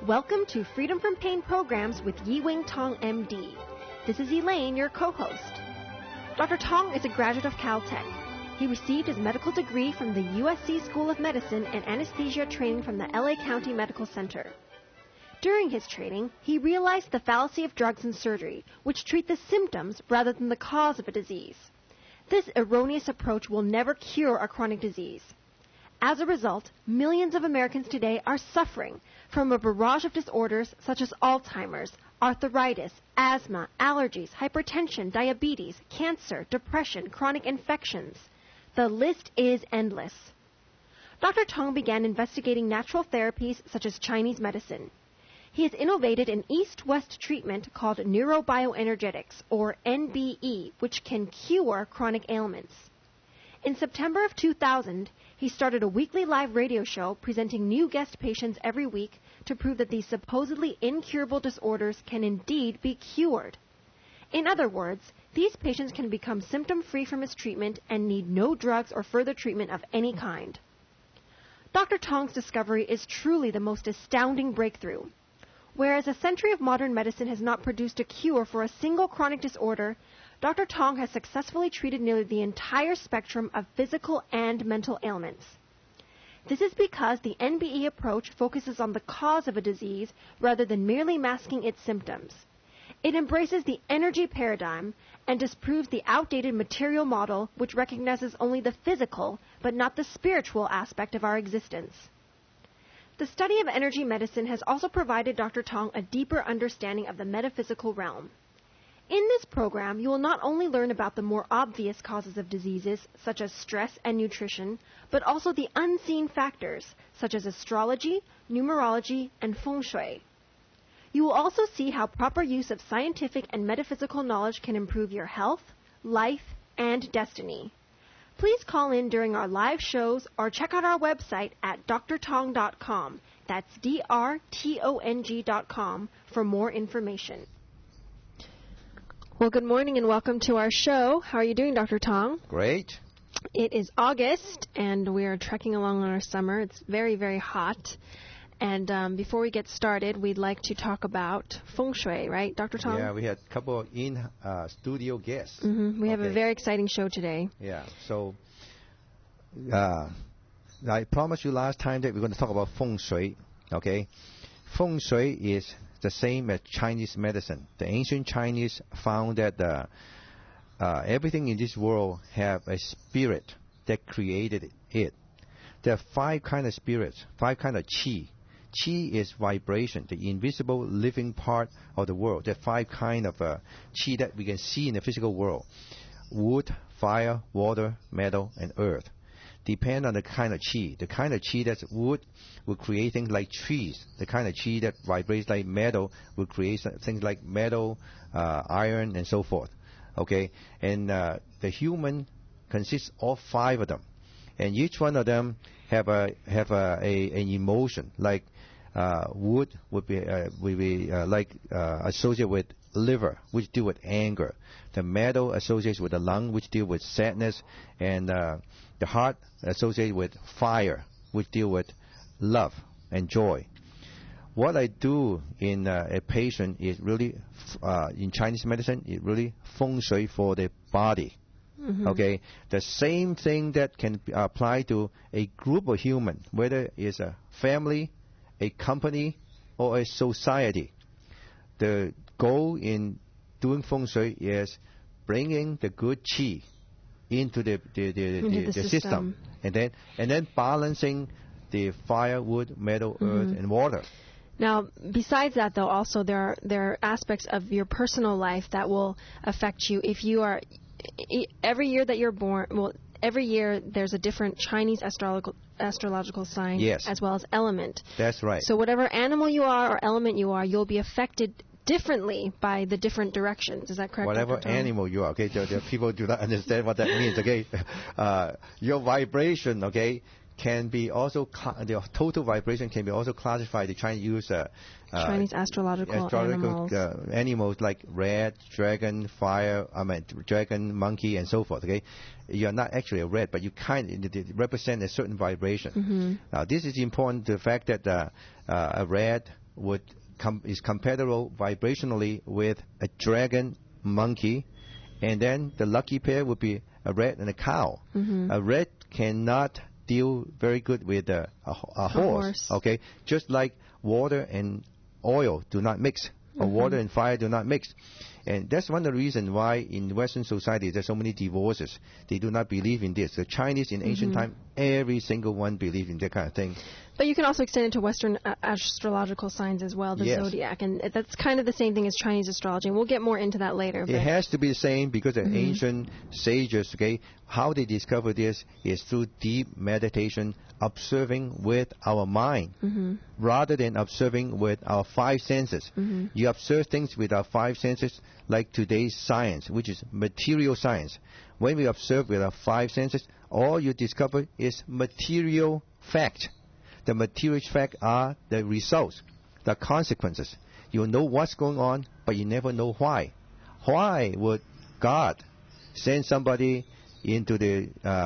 Welcome to Freedom from Pain programs with Yi-Wing Tong, MD. This is Elaine, your co-host. Dr. Tong is a graduate of Caltech. He received his medical degree from the USC School of Medicine and anesthesia training from the LA County Medical Center. During his training, he realized the fallacy of drugs and surgery, which treat the symptoms rather than the cause of a disease. This erroneous approach will never cure a chronic disease. As a result, millions of Americans today are suffering from a barrage of disorders such as Alzheimer's, arthritis, asthma, allergies, hypertension, diabetes, cancer, depression, chronic infections. The list is endless. Dr. Tong began investigating natural therapies such as Chinese medicine. He has innovated an east-west treatment called neurobioenergetics, or NBE, which can cure chronic ailments. In September of 2000, he started a weekly live radio show presenting new guest patients every week to prove that these supposedly incurable disorders can indeed be cured. In other words, these patients can become symptom-free from his treatment and need no drugs or further treatment of any kind. Dr. Tong's discovery is truly the most astounding breakthrough. Whereas a century of modern medicine has not produced a cure for a single chronic disorder, Dr. Tong has successfully treated nearly the entire spectrum of physical and mental ailments. This is because the NBE approach focuses on the cause of a disease rather than merely masking its symptoms. It embraces the energy paradigm and disproves the outdated material model which recognizes only the physical but not the spiritual aspect of our existence. The study of energy medicine has also provided Dr. Tong a deeper understanding of the metaphysical realm. In this program, you will not only learn about the more obvious causes of diseases, such as stress and nutrition, but also the unseen factors, such as astrology, numerology, and feng shui. You will also see how proper use of scientific and metaphysical knowledge can improve your health, life, and destiny. Please call in during our live shows or check out our website at drtong.com. That's drtong.com for more information. Well, good morning and welcome to our show. How are you doing, Dr. Tong? Great. It is August, and we are trekking along on our summer. It's very, very hot. And before we get started, we'd like to talk about feng shui, right, Dr. Tong? Yeah, we had a couple of in-studio guests. Mm-hmm. We have a very exciting show today. Yeah, so I promised you last time that we're going to talk about feng shui, okay? Feng shui is the same as Chinese medicine. The ancient Chinese found that everything in this world have a spirit that created it. There are 5 kinds of spirits, 5 kinds of qi. Qi is vibration, the invisible living part of the world. There are 5 kinds of qi that we can see in the physical world. Wood, fire, water, metal, and earth. Depend on the kind of qi. The kind of qi that's wood will create things like trees. The kind of qi that vibrates like metal will create things like metal, iron, and so forth. Okay, and the human consists of 5 of them, and each one of them have an emotion. Like wood would be associated with liver, which deal with anger. The metal associates with the lung, which deal with sadness, and the heart associated with fire, which deal with love and joy. What I do in a patient is really, in Chinese medicine, is really feng shui for the body. Mm-hmm. Okay, the same thing that can apply to a group of humans, whether it's a family, a company, or a society. The goal in doing feng shui is bringing the good qi into the system, and then balancing the fire, wood, metal, earth, and water. Now, besides that, though, also there are aspects of your personal life that will affect you. If you are every year that you're born, well, every year there's a different Chinese astrological sign, yes, as well as element. That's right. So whatever animal you are or element you are, you'll be affected differently by the different directions. Is that correct? Whatever animal you are, okay? The people do not understand what that means, okay? Your vibration, okay, can be also the total vibration can be also classified. The Chinese use Chinese astrological animals like rat, dragon, dragon, monkey, and so forth. Okay, you are not actually a rat, but you represent a certain vibration. Mm-hmm. Now, this is important. The fact that a rat, is compatible vibrationally with a dragon, monkey, and then the lucky pair would be a rat and a cow. A rat cannot deal very good with a horse. Okay, just like water and oil do not mix, or water and fire do not mix. And that's one of the reasons why in Western society there's so many divorces. They do not believe in this. The Chinese in ancient time, every single one believed in that kind of thing. But you can also extend it to Western astrological signs as well, the zodiac. And that's kind of the same thing as Chinese astrology. And we'll get more into that later. It has to be the same because the ancient sages, okay, how they discover this is through deep meditation, observing with our mind rather than observing with our five senses. You observe things with our five senses like today's science, which is material science. When we observe with our five senses, all you discover is material fact. The material facts are the results, the consequences. You know what's going on, but you never know why. Why would God send somebody into the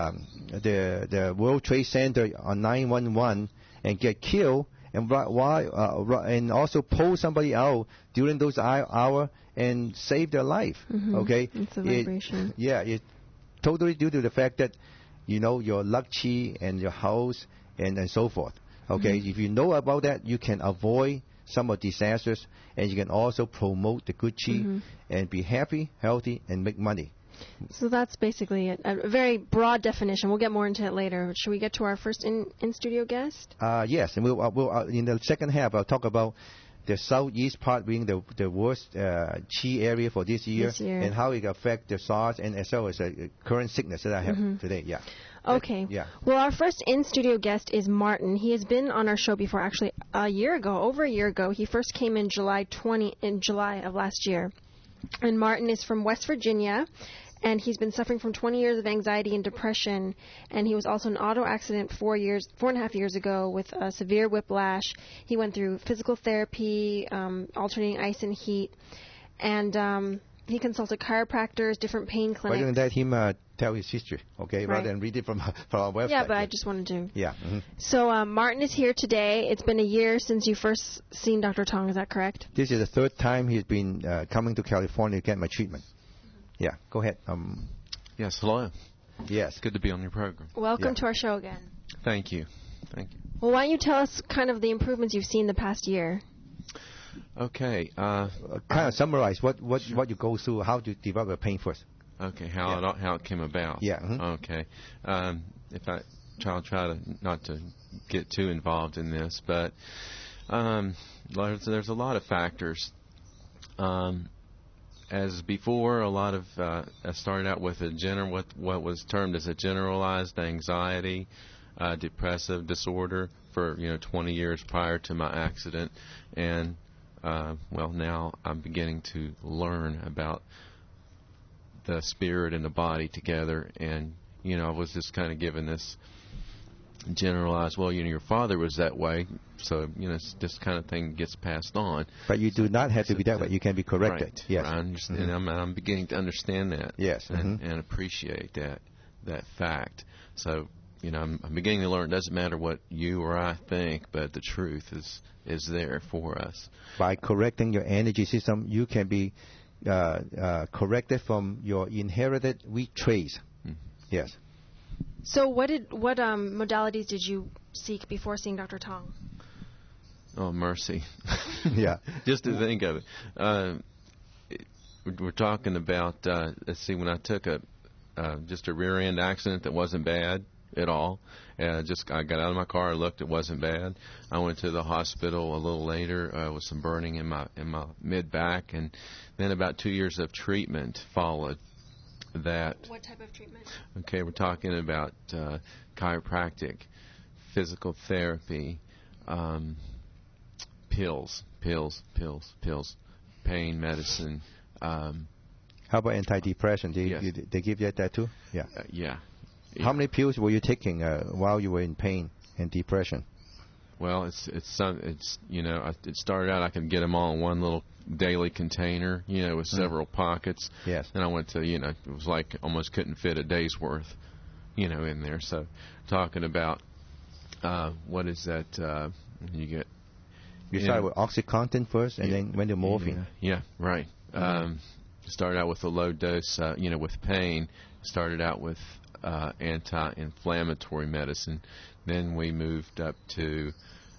World Trade Center on 9/11 and get killed, and why and also pull somebody out during those hours and save their life? Okay, it's a vibration. It's totally due to the fact that you know your luck chi and your house and so forth. Okay, if you know about that, you can avoid some of disasters, and you can also promote the good chi and be happy, healthy, and make money. So that's basically it. A very broad definition. We'll get more into it later. Should we get to our first in-studio guest? Yes, and we'll in the second half, I'll talk about the southeast part being the worst chi area for this year, and how it affects the SARS and as well as the current sickness that I have today. Yeah. Okay. Well, our first in-studio guest is Martin. He has been on our show before, actually over a year ago. He first came in July of last year. And Martin is from West Virginia, and he's been suffering from 20 years of anxiety and depression. And he was also in an auto accident 4.5 years ago with severe whiplash. He went through physical therapy, alternating ice and heat, and he consulted chiropractors, different pain clinics. Why don't let him tell his history, okay, rather than read it from our website. Yeah, but I just wanted to. Yeah. So Martin is here today. It's been a year since you first seen Dr. Tong. Is that correct? This is the third time he's been coming to California to get my treatment. Yeah, go ahead. Yes, hello. Yes. Good to be on your program. Welcome to our show again. Thank you. Well, why don't you tell us kind of the improvements you've seen the past year? Okay. Kind of summarize what you go through, how to develop a pain first. Okay, how it came about. Yeah. Okay. If I'll try to not to get too involved in this, but there's a lot of factors. As before, a lot of I started out with what was termed as a generalized anxiety, depressive disorder for 20 years prior to my accident, and now I'm beginning to learn about the spirit and the body together, and I was just kind of given this generalized, your father was that way, so this kind of thing gets passed on. But you do not have to be that way. You can be corrected. Right. Yes. I understand. I'm beginning to understand that. Yes. And appreciate that fact. So I'm beginning to learn. It doesn't matter what you or I think, but the truth is there for us. By correcting your energy system, you can be corrected from your inherited weak traits. Yes. So what modalities did you seek before seeing Dr. Tong? Oh, mercy. Yeah. Just to think of it. We're talking about, let's see, when I took just a rear end accident that wasn't bad at all. I got out of my car, I looked, it wasn't bad. I went to the hospital a little later with some burning in my mid back, and then about 2 years of treatment followed that. What type of treatment? Okay, we're talking about chiropractic, physical therapy, pills, pain medicine. How about antidepressant? They give you that too? Yeah. Yeah. How many pills were you taking while you were in pain and depression? Well, it started out I could get them all in one little daily container, with several pockets. Yes. Then I went to, it was like almost couldn't fit a day's worth, in there. So talking about what is that? You get You started with OxyContin first, and then went to morphine. Yeah, right. Started out with a low dose, with pain. Started out with anti-inflammatory medicine. Then we moved up to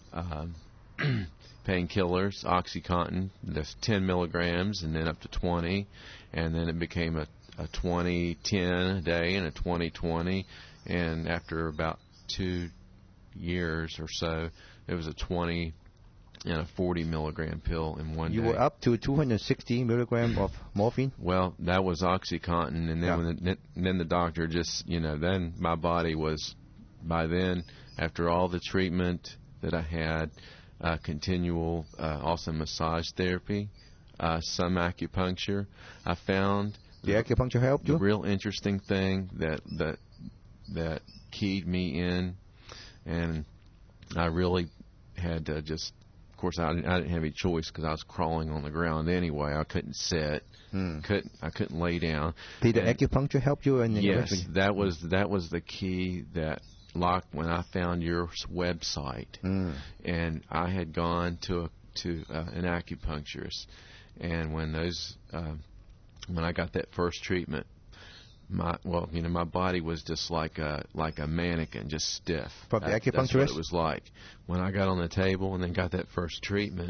painkillers, OxyContin, that's 10 milligrams, and then up to 20. And then it became a 20-10 a day and a 20-20. And after about 2 years or so, it was a 20 and a 40 milligram pill in one day. You were up to 260 milligram of morphine? Well, that was OxyContin, and then then the doctor just, then my body was, by then, after all the treatment that I had, continual, also massage therapy, some acupuncture, I found the acupuncture helped you? The real interesting thing that keyed me in, and I really had to just, of course, I didn't have any choice because I was crawling on the ground anyway. I couldn't sit, I couldn't lay down. Did the acupuncture help you? Yes, that was the key that locked when I found your website, and I had gone to an acupuncturist, and when I got that first treatment, my body was just like a mannequin, just stiff. From the acupuncturist? That's what it was like. When I got on the table and then got that first treatment,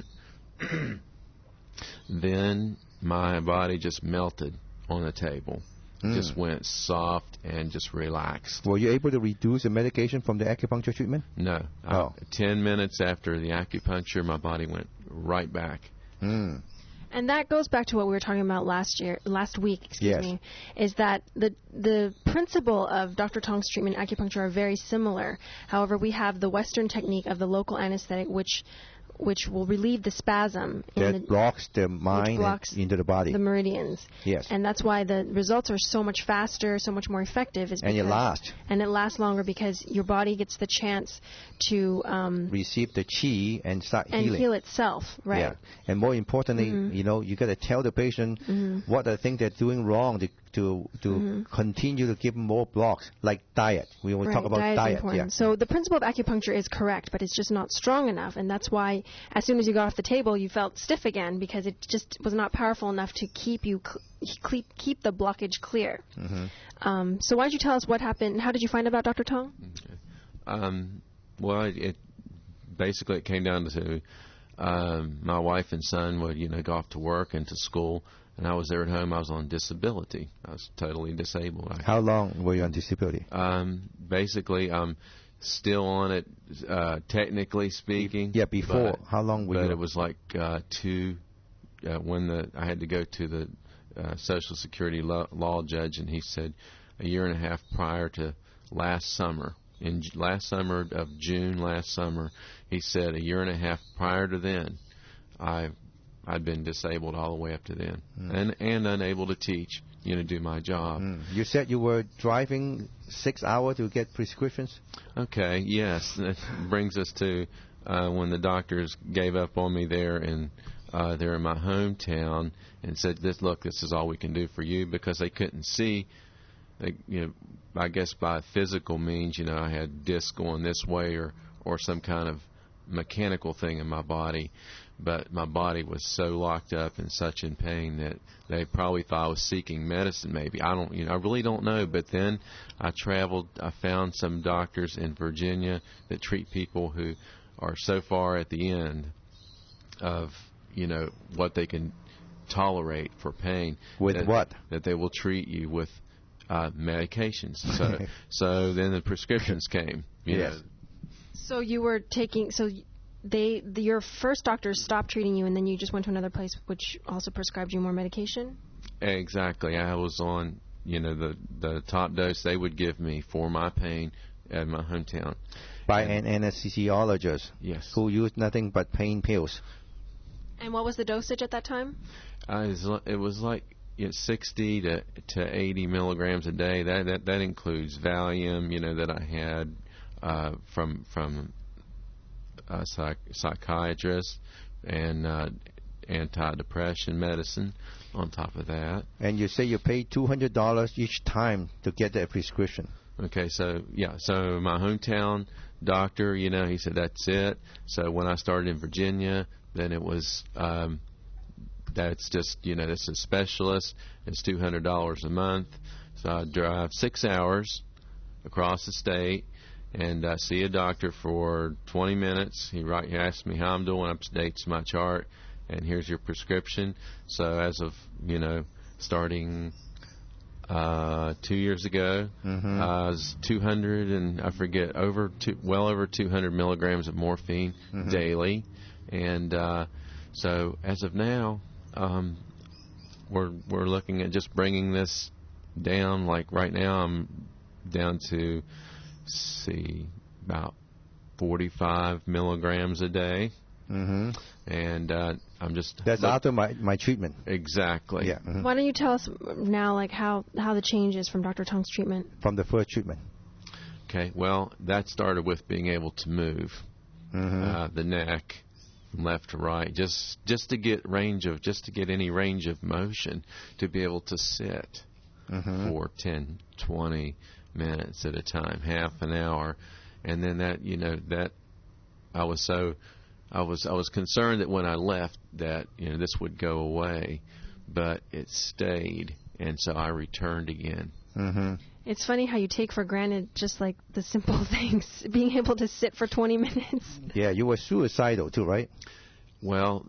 then my body just melted on the table. Just went soft and just relaxed. Were you able to reduce the medication from the acupuncture treatment? No. 10 minutes after the acupuncture, my body went right back. And that goes back to what we were talking about last week, is that the principle of Dr. Tong's treatment and acupuncture are very similar. However, we have the Western technique of the local anesthetic, which will relieve the spasm. That blocks the mind into the body. The meridians. Yes. And that's why the results are so much faster, so much more effective. And it lasts. And it lasts longer because your body gets the chance to receive the qi and start healing. And heal itself, right? Yeah. And more importantly, you got to tell the patient what the things they're doing wrong to continue to give them more blocks, like diet. We will talk about diet. Yeah. So the principle of acupuncture is correct, but it's just not strong enough, and that's why as soon as you got off the table, you felt stiff again because it just was not powerful enough to keep the blockage clear. So why don't you tell us what happened? How did you find out about Dr. Tong? Well, it basically came down to my wife and son would go off to work and to school. And I was there at home. I was on disability. I was totally disabled. How long were you on disability? Basically, I'm still on it, technically speaking. Yeah, before. How long were you? But it was like when I had to go to the Social Security law judge, and he said a year and a half prior to last summer, in last summer of June last summer, he said a year and a half prior to then, I'd been disabled all the way up to then, and unable to teach, do my job. You said you were driving 6 hours to get prescriptions? Okay, yes. That brings us to when the doctors gave up on me there in my hometown and said, this is all we can do for you, because they couldn't see. I guess by physical means, I had discs going this way or some kind of mechanical thing in my body. But my body was so locked up and such in pain that they probably thought I was seeking medicine. Maybe I really don't know. But then I traveled. I found some doctors in Virginia that treat people who are so far at the end of what they can tolerate for pain. With what? That they will treat you with medications. So then the prescriptions came. Yes. So you were taking your first doctors stopped treating you, and then you just went to another place which also prescribed you more medication? Exactly. I was on, the top dose they would give me for my pain at my hometown. By an anesthesiologist? Yes. Who used nothing but pain pills? And what was the dosage at that time? It was like 60 to 80 milligrams a day. That includes Valium, that I had from a psychiatrist, and anti-depression medicine on top of that. And you say you paid $200 each time to get that prescription? Okay, so my hometown doctor, he said that's it. So when I started in Virginia, then it was that's just that's a specialist. It's $200 a month. So I drive 6 hours across the state and see a doctor for 20 minutes. He asks me how I'm doing, updates my chart, and here's your prescription. So as of starting 2 years ago, I was 200 and I forget well over 200 milligrams of morphine daily, and so as of now, we're looking at just bringing this down. Like right now, I'm down to about 45 milligrams a day. And I'm just... That's after my treatment. Exactly. Yeah. Why don't you tell us now, like, how the change is from Dr. Tong's treatment? From the first treatment. Okay, well, that started with being able to move the neck from left to right, just to get any range of motion, to be able to sit for 10, 20 minutes at a time, half an hour. And then that I was concerned that when I left that this would go away, but it stayed, and so I returned again. It's funny how you take for granted just like the simple things, being able to sit for 20 minutes. Yeah, you were suicidal too, right? Well,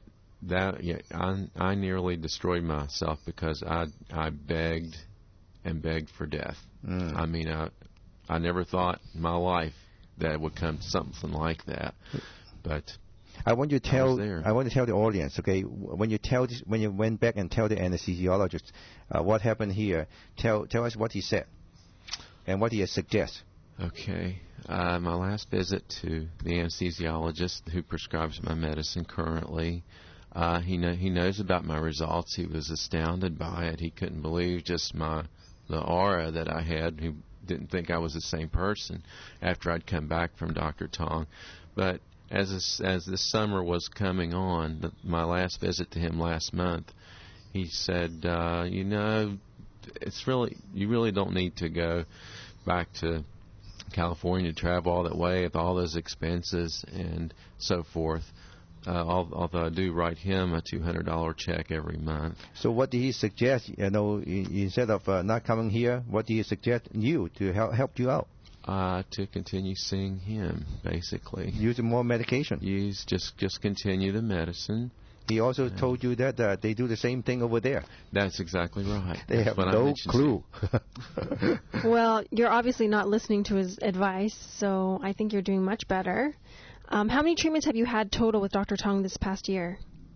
I nearly destroyed myself because I begged and begged for death. I mean, I never thought in my life that it would come to something like that. But I want to tell the audience, okay, when you went back and tell the anesthesiologist what happened here, tell us what he said and what he suggests. Okay. My last visit to the anesthesiologist who prescribes my medicine currently, he knows about my results. He was astounded by it. He couldn't believe just the aura that I had. He didn't think I was the same person after I'd come back from Dr. Tong. But as this summer was coming on, my last visit to him last month, he said, you really don't need to go back to California to travel all that way with all those expenses and so forth. Although I do write him a $200 check every month. So what did he suggest? Instead of not coming here, what did he suggest you to help you out? To continue seeing him, basically. Using more medication. Just continue the medicine. He also told you that they do the same thing over there. That's exactly right. They have no clue. Well, you're obviously not listening to his advice, so I think you're doing much better. How many treatments have you had total with Dr. Tong this past year?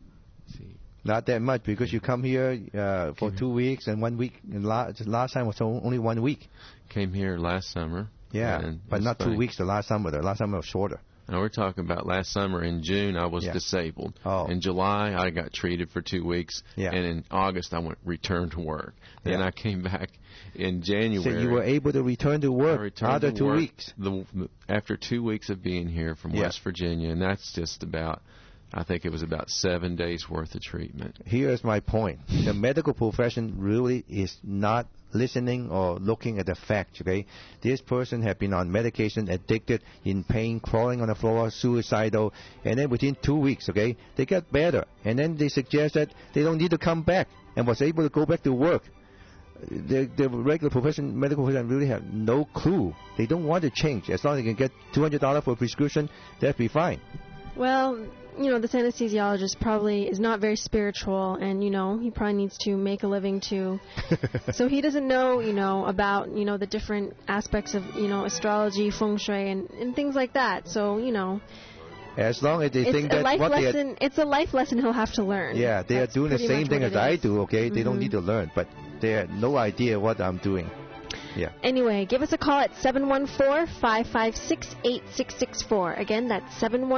Not that much, because you come here for 2 weeks and 1 week. And last time was only 1 week. Came here last summer. Yeah, but not 2 weeks the last summer. The last summer was shorter. Now we're talking about last summer. In June, I was disabled. Oh. In July, I got treated for 2 weeks. Yeah. And in August, I returned to work. Then I came back in January. So you were able to return to work after 2 weeks? After 2 weeks of being here from West Virginia, and that's just about... I think it was about 7 days worth of treatment. Here's my point. The medical profession really is not listening or looking at the facts, okay? This person had been on medication, addicted, in pain, crawling on the floor, suicidal, and then within 2 weeks, okay, they got better. And then they suggest that they don't need to come back and was able to go back to work. The regular medical profession really have no clue. They don't want to change. As long as they can get $200 for a prescription, that'd be fine. Well, this anesthesiologist probably is not very spiritual, and, he probably needs to make a living too. So he doesn't know, about, the different aspects of, astrology, feng shui, and things like that. So, as long as they think that it's a life lesson he'll have to learn. Yeah, they are doing the same thing as I do, okay? They don't need to learn, but they have no idea what I'm doing. Yeah. Anyway, give us a call at 714-556-8664. Again, that's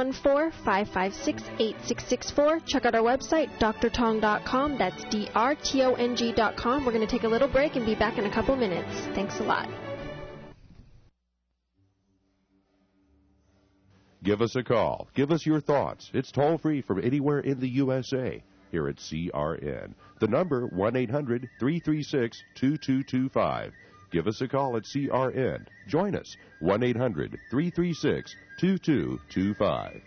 714-556-8664. Check out our website, drtong.com. That's drtong.com. We're going to take a little break and be back in a couple minutes. Thanks a lot. Give us a call. Give us your thoughts. It's toll-free from anywhere in the USA. Here at CRN. The number, 1-800-336-2225. Give us a call at CRN. Join us, 1-800-336-2225.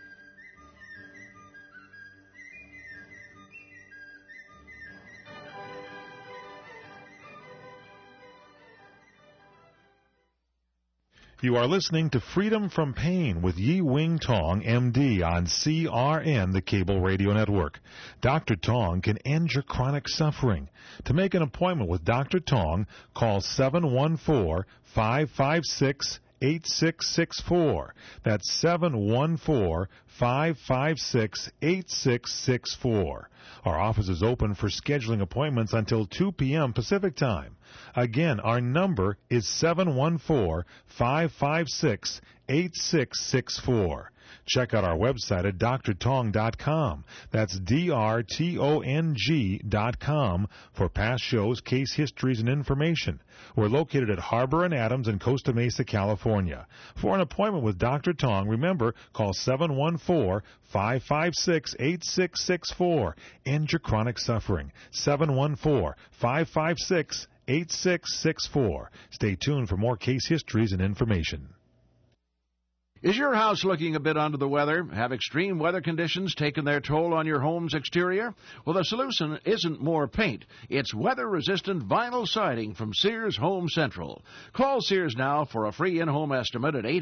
You are listening to Freedom from Pain with Yi Wing Tong, MD, on CRN, the cable radio network. Dr. Tong can end your chronic suffering. To make an appointment with Dr. Tong, call 714-556-8664. That's 714-556-8664. Our office is open for scheduling appointments until 2 p.m. Pacific Time. Again, our number is 714-556-8664. Check out our website at drtong.com. That's drtong.com for past shows, case histories, and information. We're located at Harbor and Adams in Costa Mesa, California. For an appointment with Dr. Tong, remember, call 714-556-8664. End your chronic suffering. 714-556-8664. Stay tuned for more case histories and information. Is your house looking a bit under the weather? Have extreme weather conditions taken their toll on your home's exterior? Well, the solution isn't more paint. It's weather-resistant vinyl siding from Sears Home Central. Call Sears now for a free in-home estimate at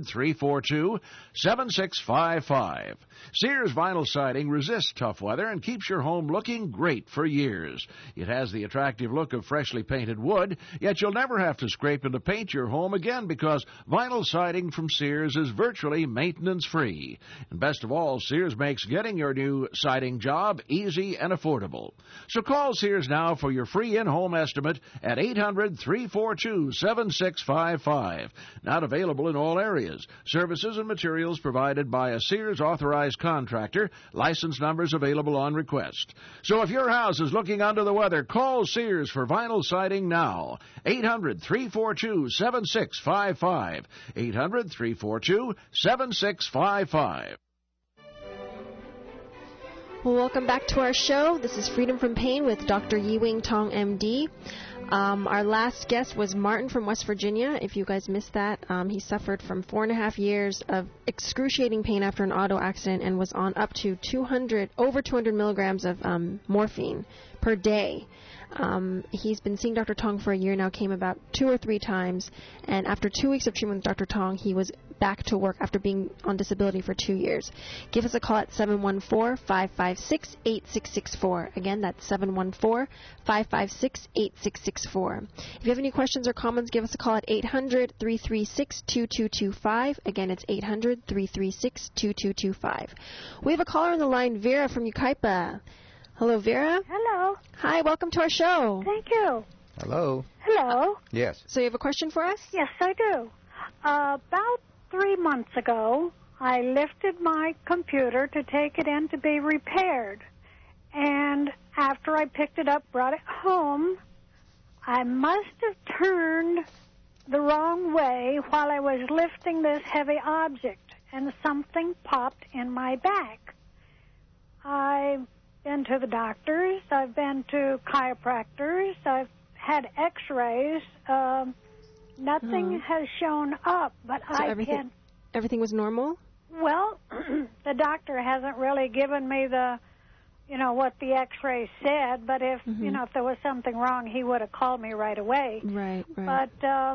800-342-7655. Sears vinyl siding resists tough weather and keeps your home looking great for years. It has the attractive look of freshly painted wood, yet you'll never have to scrape and to paint your home again because vinyl siding from Sears is virtually maintenance-free. And best of all, Sears makes getting your new siding job easy and affordable. So call Sears now for your free in-home estimate at 800-342-7655. Not available in all areas. Services and materials provided by a Sears authorized contractor. License numbers available on request. So if your house is looking under the weather, call Sears for vinyl siding now. 800-342-7655. 800-342-7655. Well, welcome back to our show. This is Freedom from Pain with Dr. Yi Wing Tong, MD. Our last guest was Martin from West Virginia. If you guys missed that, he suffered from 4.5 years of excruciating pain after an auto accident and was on up to over 200 milligrams of morphine per day. He's been seeing Dr. Tong for a year now, came about 2 or 3 times, and after 2 weeks of treatment with Dr. Tong, he was back to work after being on disability for 2 years. Give us a call at 714-556-8664. Again, that's 714-556-8664. If you have any questions or comments, give us a call at 800-336-2225. Again, it's 800-336-2225. We have a caller on the line, Vera from Yucaipa. Hello, Vera. Hello. Hi, welcome to our show. Thank you. Hello. Hello. Yes. So you have a question for us? Yes, I do. About 3 months ago, I lifted my computer to take it in to be repaired. And after I picked it up, brought it home, I must have turned the wrong way while I was lifting this heavy object, and something popped in my back. I've been to the doctors, I've been to chiropractors, I've had x-rays. Nothing has shown up, but so everything was normal? Well, the doctor hasn't really given me what the x-ray said, but if, if there was something wrong, he would have called me right away. Right. But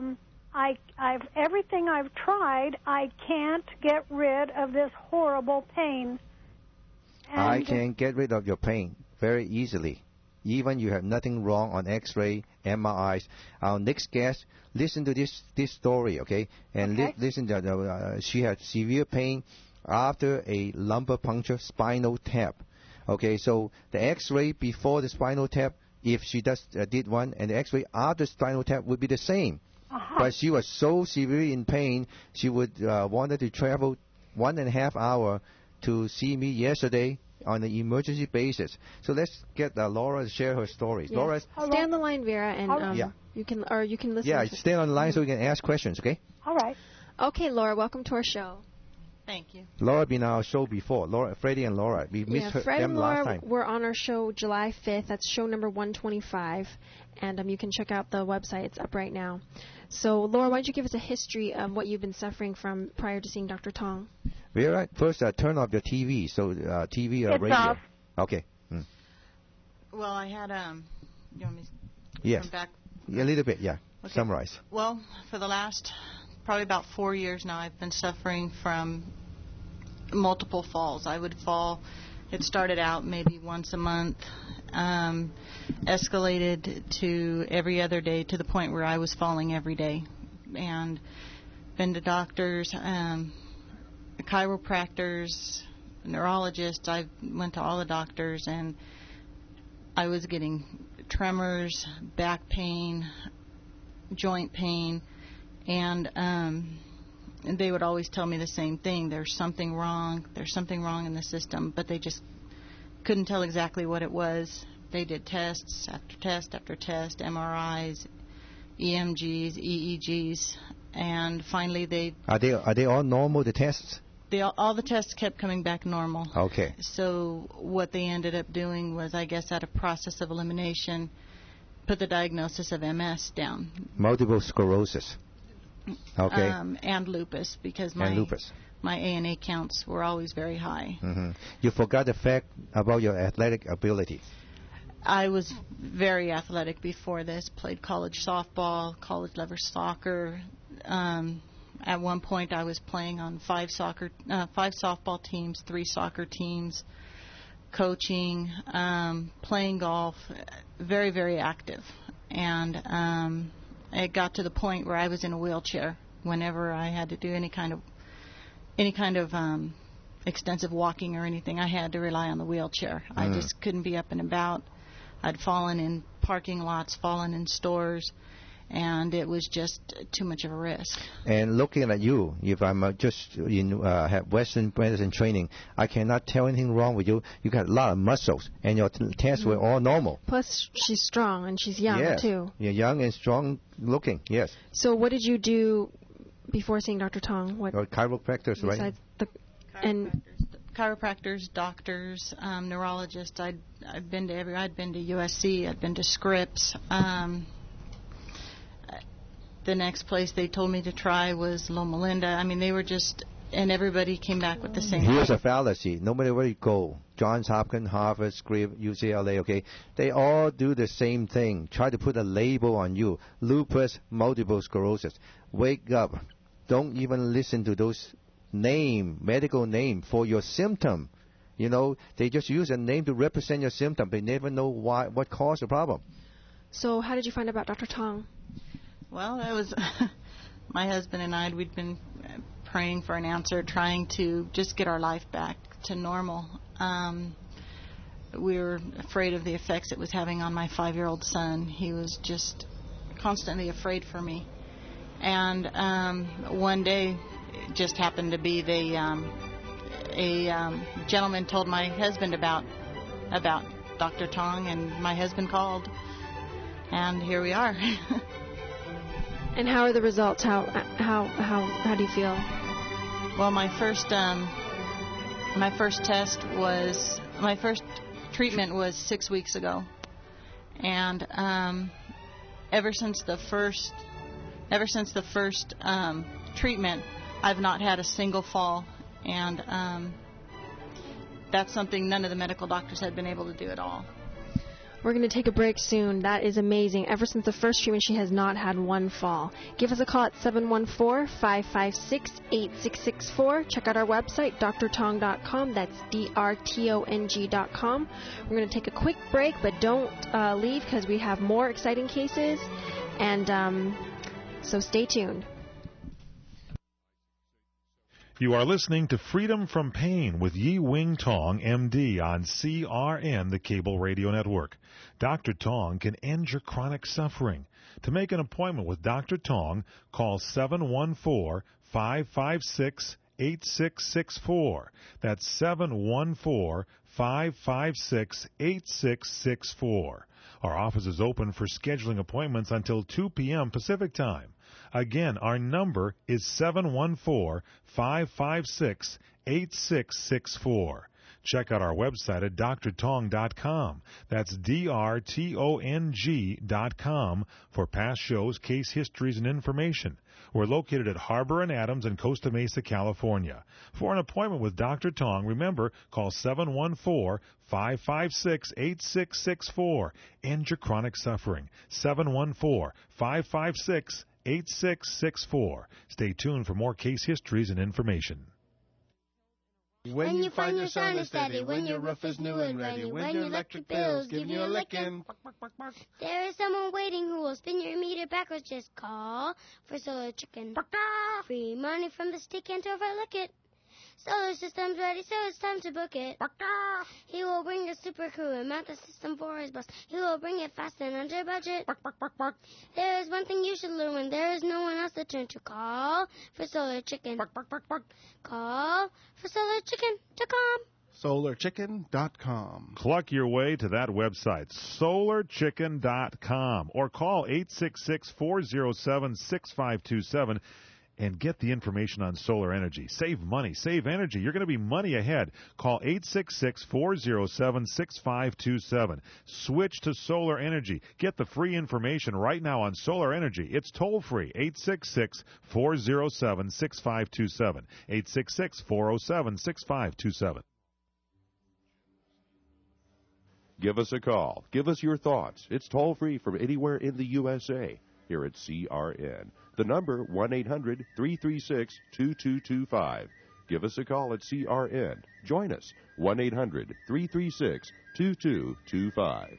everything I've tried, I can't get rid of this horrible pain. And I can get rid of your pain very easily. Even you have nothing wrong on X-ray, MRIs. Our next guest, listen to this story, okay? And listen to she had severe pain after a lumbar puncture spinal tap. Okay, so the X-ray before the spinal tap, if she did one, and the X-ray after spinal tap would be the same. But she was so severely in pain, she would wanted to travel 1.5 hours to see me yesterday on an emergency basis. So let's get Laura to share her story. Yes. Laura, stay on the line, Vera, and you can listen. Yeah, stay on the line so we can ask questions, okay? All right. Okay, Laura, welcome to our show. Thank you. Laura been on our show before. Freddie and Laura. We missed Fred them and Laura last time. were on our show July 5th. That's show number 125. and you can check out the website. It's up right now. So, Laura, why don't you give us a history of what you've been suffering from prior to seeing Dr. Tong? Very right. First, turn off your TV. So, TV or It's radio. off. Okay. Well, I had you want me to Yes. come back? A little bit, yeah. Okay. Summarize. Well, for the last probably about 4 years now, I've been suffering from multiple falls. I would fall. It started out maybe once a month, escalated to every other day to the point where I was falling every day. And been to doctors, chiropractors, neurologists. I went to all the doctors, and I was getting tremors, back pain, joint pain, and they would always tell me the same thing. There's something wrong in the system, but they just couldn't tell exactly what it was. They did tests after test after test, MRIs, EMGs, EEGs, and finally they... Are they all normal, the tests? All the tests kept coming back normal. Okay. So what they ended up doing was, I guess, out of process of elimination, put the diagnosis of MS down. Multiple sclerosis. Okay. And lupus, because and lupus. my ANA counts were always very high. Mm-hmm. You forgot the fact about your athletic ability. I was very athletic before this. Played college softball, college level soccer. At one point, I was playing on 5 softball teams, 3 soccer teams, coaching, playing golf. Very, very active. And it got to the point where I was in a wheelchair whenever I had to do any kind of extensive walking or anything. I had to rely on the wheelchair. I just couldn't be up and about. I'd fallen in parking lots, fallen in stores, and it was just too much of a risk. And looking at you, if I'm just have Western medicine training, I cannot tell anything wrong with you. You got a lot of muscles, and your tests were all normal. Plus, she's strong, and she's young, yes. too. You're young and strong looking, yes. So what did you do before seeing Dr. Tong? What chiropractors, right? Chiropractors, doctors, neurologists. I'd been to I'd been to USC. I'd been to Scripps. The next place they told me to try was Loma Linda. I mean, they were just, and everybody came back with the same. Here's a fallacy. No matter where you go, Johns Hopkins, Harvard, Scripps, UCLA, okay, they all do the same thing. Try to put a label on you. Lupus, multiple sclerosis. Wake up. Don't even listen to those medical name for your symptom. You know, they just use a name to represent your symptom. They never know what caused the problem. So how did you find out about Dr. Tong? Well, that was my husband and I. We'd been praying for an answer, trying to just get our life back to normal. We were afraid of the effects it was having on my 5-year-old son. He was just constantly afraid for me. And one day, it just happened to be a gentleman told my husband about Dr. Tong, and my husband called, and here we are. And how are the results? How do you feel? Well, my first treatment was 6 weeks ago, and ever since the first treatment, I've not had a single fall, and that's something none of the medical doctors had been able to do at all. We're going to take a break soon. That is amazing. Ever since the first treatment, she has not had one fall. Give us a call at 714-556-8664. Check out our website, drtong.com. That's drtong.com. We're going to take a quick break, but don't leave because we have more exciting cases. And so stay tuned. You are listening to Freedom from Pain with Yi-Wing Tong, M.D. on CRN, the Cable Radio Network. Dr. Tong can end your chronic suffering. To make an appointment with Dr. Tong, call 714-556-8664. That's 714-556-8664. Our office is open for scheduling appointments until 2 p.m. Pacific Time. Again, our number is 714-556-8664. Check out our website at drtong.com. That's drtong.com for past shows, case histories, and information. We're located at Harbor and Adams in Costa Mesa, California. For an appointment with Dr. Tong, remember, call 714-556-8664. End your chronic suffering. 714-556-8664. Stay tuned for more case histories and information. When you find your sound is steady, when your roof is new and ready, when your electric bill's giving you a licking, there is someone waiting who will spin your meter backwards. Just call for Solar Chicken. Free money from the state, can't overlook it. Solar system's ready, so it's time to book it. He will bring a super crew and mount the system for his boss. He will bring it fast and under budget. There is one thing you should learn when there is no one else to turn to. Call for Solar Chicken. Call for SolarChicken.com. SolarChicken.com. Cluck your way to that website, SolarChicken.com, or call 866-407-6527. and get the information on solar energy. Save money, save energy. You're going to be money ahead. Call 866-407-6527. Switch to solar energy. Get the free information right now on solar energy. It's toll-free, 866-407-6527. 866-407-6527. Give us a call. Give us your thoughts. It's toll-free from anywhere in the USA. Here at CRN. The number, 1-800-336-2225. Give us a call at CRN. Join us, 1-800-336-2225.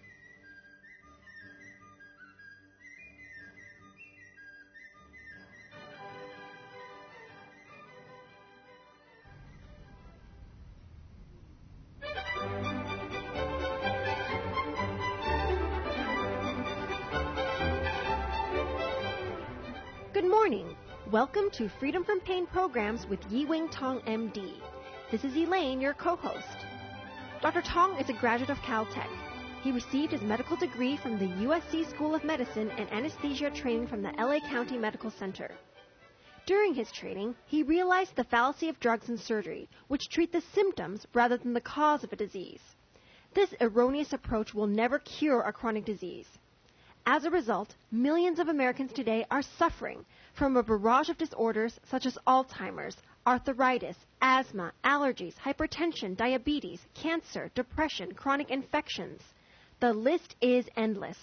Welcome to Freedom from Pain programs with Yi-Wing Tong, MD. This is Elaine, your co-host. Dr. Tong is a graduate of Caltech. He received his medical degree from the USC School of Medicine and anesthesia training from the LA County Medical Center. During his training, he realized the fallacy of drugs and surgery, which treat the symptoms rather than the cause of a disease. This erroneous approach will never cure a chronic disease. As a result, millions of Americans today are suffering from a barrage of disorders such as Alzheimer's, arthritis, asthma, allergies, hypertension, diabetes, cancer, depression, chronic infections. The list is endless.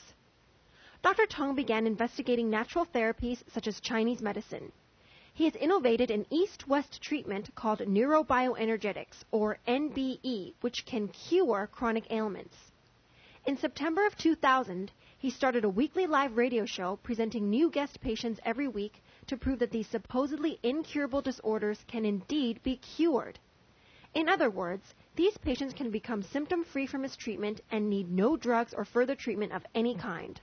Dr. Tong began investigating natural therapies such as Chinese medicine. He has innovated an east-west treatment called neurobioenergetics, or NBE, which can cure chronic ailments. In September of 2000, he started a weekly live radio show presenting new guest patients every week to prove that these supposedly incurable disorders can indeed be cured. In other words, these patients can become symptom-free from his treatment and need no drugs or further treatment of any kind.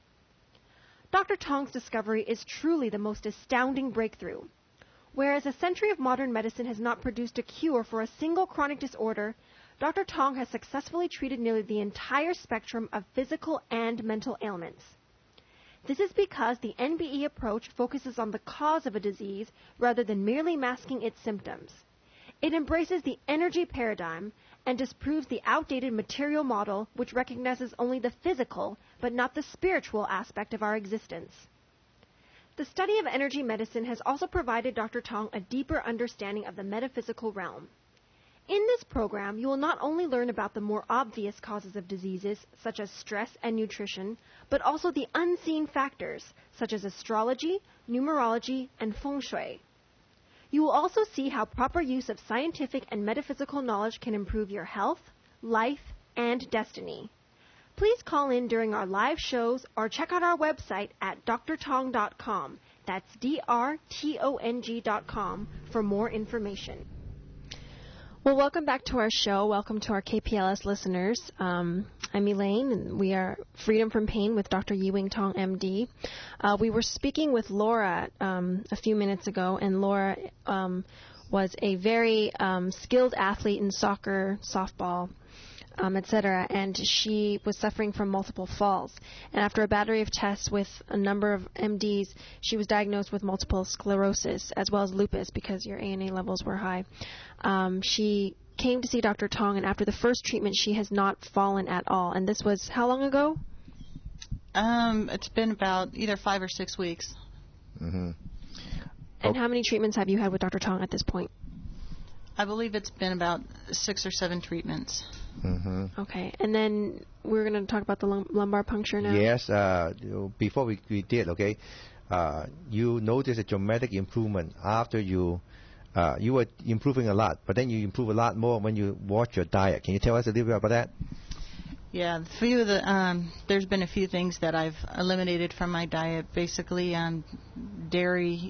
Dr. Tong's discovery is truly the most astounding breakthrough. Whereas a century of modern medicine has not produced a cure for a single chronic disorder, Dr. Tong has successfully treated nearly the entire spectrum of physical and mental ailments. This is because the NBE approach focuses on the cause of a disease rather than merely masking its symptoms. It embraces the energy paradigm and disproves the outdated material model which recognizes only the physical but not the spiritual aspect of our existence. The study of energy medicine has also provided Dr. Tong a deeper understanding of the metaphysical realm. In this program, you will not only learn about the more obvious causes of diseases, such as stress and nutrition, but also the unseen factors, such as astrology, numerology, and feng shui. You will also see how proper use of scientific and metaphysical knowledge can improve your health, life, and destiny. Please call in during our live shows or check out our website at drtong.com. That's drtong.com for more information. Well, welcome back to our show. Welcome to our KPLS listeners. I'm Elaine, and we are Freedom from Pain with Dr. Yi-Wing Tong, MD. We were speaking with Laura a few minutes ago, and Laura was a very skilled athlete in soccer, softball, etc., and she was suffering from multiple falls. And after a battery of tests with a number of MDs, she was diagnosed with multiple sclerosis as well as lupus because your ANA levels were high. She came to see Dr. Tong, and after the first treatment, she has not fallen at all. And this was how long ago? It's been about either 5 or 6 weeks. Mm-hmm. And how many treatments have you had with Dr. Tong at this point? I believe it's been about 6 or 7 treatments. Mm-hmm. Okay. And then we're going to talk about the lumbar puncture now. Yes. Before we did, okay, you noticed a dramatic improvement after you were improving a lot, but then you improve a lot more when you watch your diet. Can you tell us a little bit about that? Yeah, there's been a few things that I've eliminated from my diet. Basically, dairy.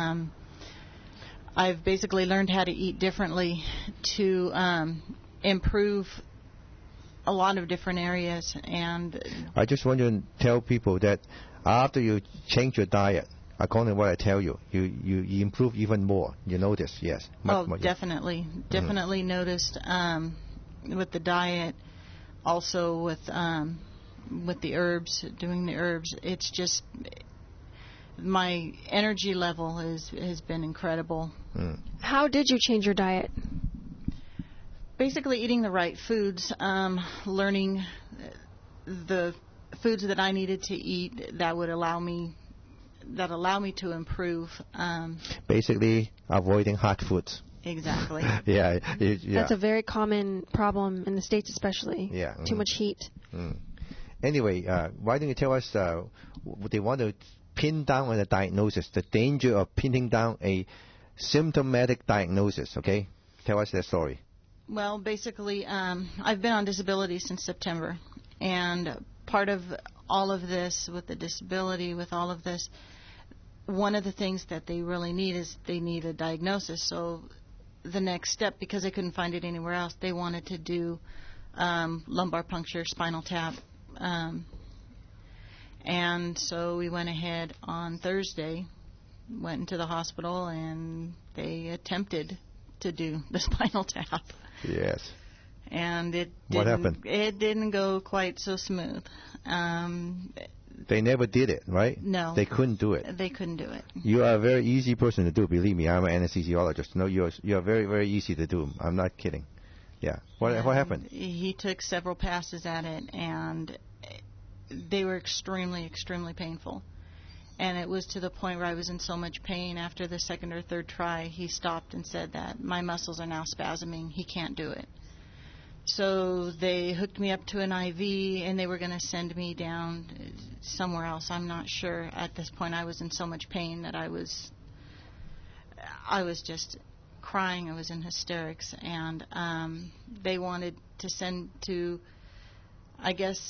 I've basically learned how to eat differently to improve a lot of different areas. And I just want to tell people that after you change your diet, according to what I tell you, you improve even more. You notice, yes. Much more, definitely. Definitely noticed with the diet, also with the herbs, doing the herbs. It's just my energy level has been incredible. How did you change your diet? Basically eating the right foods, learning the foods that I needed to eat that would allow me to improve. Basically avoiding hot foods. Exactly. Yeah. That's a very common problem in the States especially. Yeah. Too much heat. Anyway, why don't you tell us they want to pin down on a diagnosis, the danger of pinning down a symptomatic diagnosis, okay? Tell us that story. Well, basically, I've been on disability since September, and part of all of this, with the disability, with all of this, one of the things that they really need is they need a diagnosis. So the next step, because they couldn't find it anywhere else, they wanted to do lumbar puncture, spinal tap. And so we went ahead on Thursday, went into the hospital, and they attempted to do the spinal tap. Yes. And what happened? It didn't go quite so smooth. They never did it, right? No. They couldn't do it. They couldn't do it. You are a very easy person to do. Believe me, I'm an anesthesiologist. No, you are very, very easy to do. I'm not kidding. Yeah. What happened? He took several passes at it, and they were extremely, extremely painful. And it was to the point where I was in so much pain after the second or third try, he stopped and said that my muscles are now spasming. He can't do it. So they hooked me up to an IV, and they were going to send me down somewhere else. I'm not sure. At this point, I was in so much pain that I was just crying. I was in hysterics. And they wanted to I guess,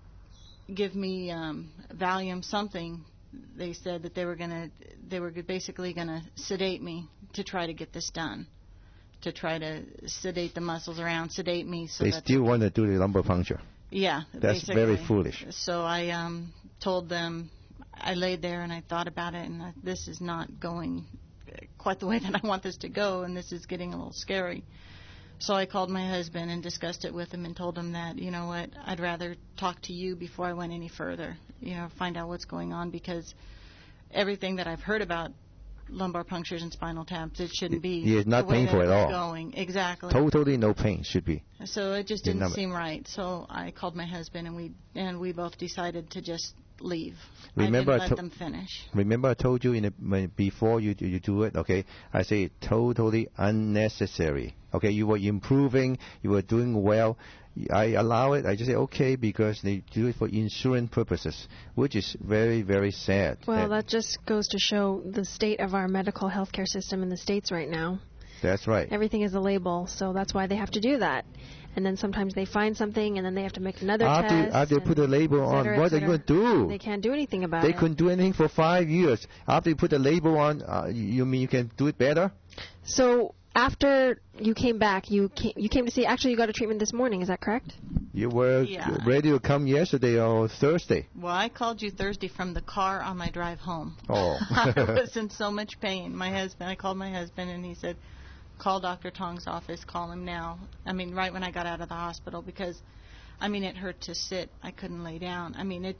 give me Valium something. They said that they were basically going to sedate me to try to get this done, to try to sedate the muscles around, sedate me. So they still want to do the lumbar puncture. Yeah, that's basically very foolish. So I told them, I laid there and I thought about it, and this is not going quite the way that I want this to go, and this is getting a little scary. So I called my husband and discussed it with him and told him that, you know what, I'd rather talk to you before I went any further, find out what's going on, because everything that I've heard about lumbar punctures and spinal taps, it shouldn't be it's not painful at all. Going. Exactly. Totally no pain should be. So it just didn't seem right. So I called my husband, and we both decided to just leave. Remember, I didn't let them finish. Remember I told you before you do it, okay? I say totally unnecessary. Okay, you were improving, you were doing well. I allow it. I just say okay because they do it for insurance purposes, which is very, very sad. Well, that just goes to show the state of our medical healthcare system in the States right now. That's right. Everything is a label, so that's why they have to do that. And then sometimes they find something, and then they have to make another test. After they put the label on, what are you going to do? They can't do anything about it. They couldn't do anything for 5 years. After you put the label on, you mean you can do it better? So after you came back, you came to see. Actually, you got a treatment this morning. Is that correct? You were ready to come yesterday or Thursday. Well, I called you Thursday from the car on my drive home. Oh. I was in so much pain. I called my husband, and he said, call Dr. Tong's office, call him now. I mean, right when I got out of the hospital, because, it hurt to sit. I couldn't lay down.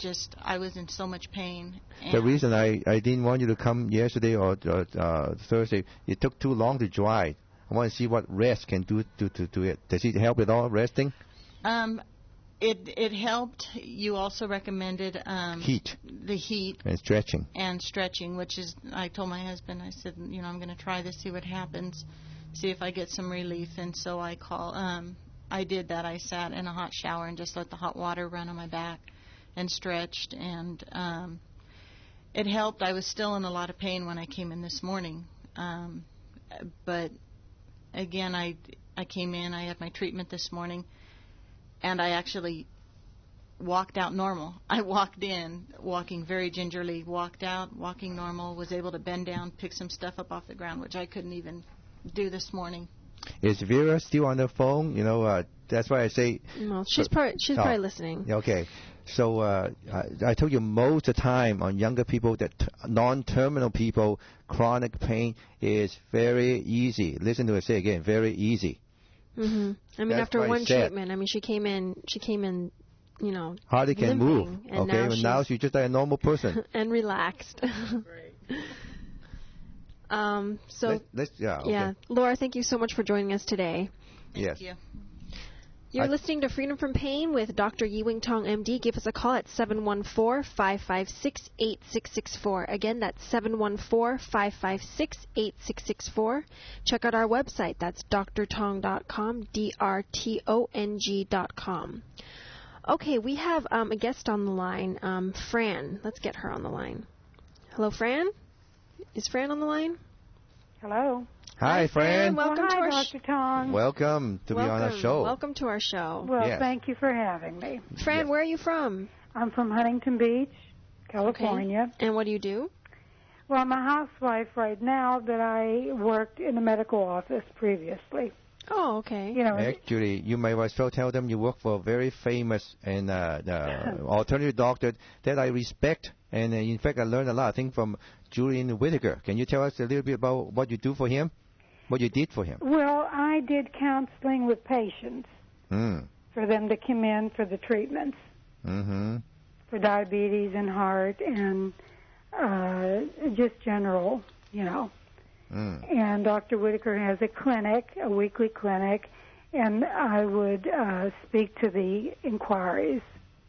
I was in so much pain. The reason I didn't want you to come yesterday or Thursday, it took too long to drive. I want to see what rest can do to it. Does it help at all, resting? It helped. You also recommended heat. The heat. And stretching. And stretching, which is, I told my husband, I said, I'm going to try this, see what happens, see if I get some relief. And so I did that. I sat in a hot shower and just let the hot water run on my back and stretched. And it helped. I was still in a lot of pain when I came in this morning. But again, I came in, I had my treatment this morning, and I actually walked out normal. I walked in, walking very gingerly, walked out, walking normal, was able to bend down, pick some stuff up off the ground, which I couldn't even do this morning. Is Vera still on the phone? That's why I say... No, she's probably listening. Okay. So I told you most of the time on younger people that non-terminal people, chronic pain is very easy. Listen to it say again, very easy. Mm-hmm. I mean, after one treatment, she came in, hardly can move. And okay, now she's just like a normal person. And relaxed. Okay. Laura, thank you so much for joining us today. Thank you. You're listening to Freedom from Pain with Dr. Yi-Wing Tong, MD. Give us a call at 714-556-8664. Again, that's 714-556-8664. Check out our website. That's drtong.com, drtong.com. Okay, we have a guest on the line, Fran. Let's get her on the line. Hello, Fran? Is Fran on the line? Hello. Hi, Fran. Welcome to our Dr. Tong. Welcome to be on our show. Welcome to our show. Well, Thank you for having me. Fran, where are you from? I'm from Huntington Beach, California. Okay. And what do you do? Well, I'm a housewife right now, but I worked in a medical office previously. Oh, okay. Actually, you might as well tell them you work for a very famous and alternative doctor that I respect. And in fact, I learned a lot, I think, from Julian Whitaker. Can you tell us a little bit about what you do for him? What you did for him? Well, I did counseling with patients for them to come in for the treatments for diabetes and heart and just general, And Dr. Whitaker has a clinic, a weekly clinic, and I would speak to the inquiries.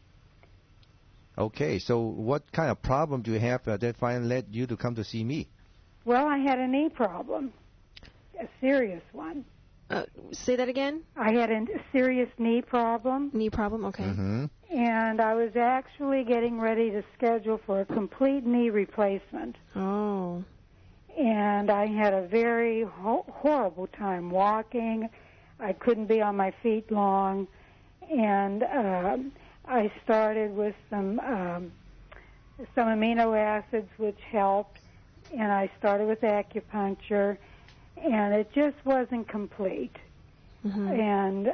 Okay, so what kind of problem do you have that finally led you to come to see me? Well, I had a knee problem. A serious one. Say that again? I had a serious knee problem. Knee problem, okay. Mm-hmm. And I was actually getting ready to schedule for a complete knee replacement. Oh. And I had a very horrible time walking. I couldn't be on my feet long. And I started with some amino acids, which helped. And I started with acupuncture. And it just wasn't complete. And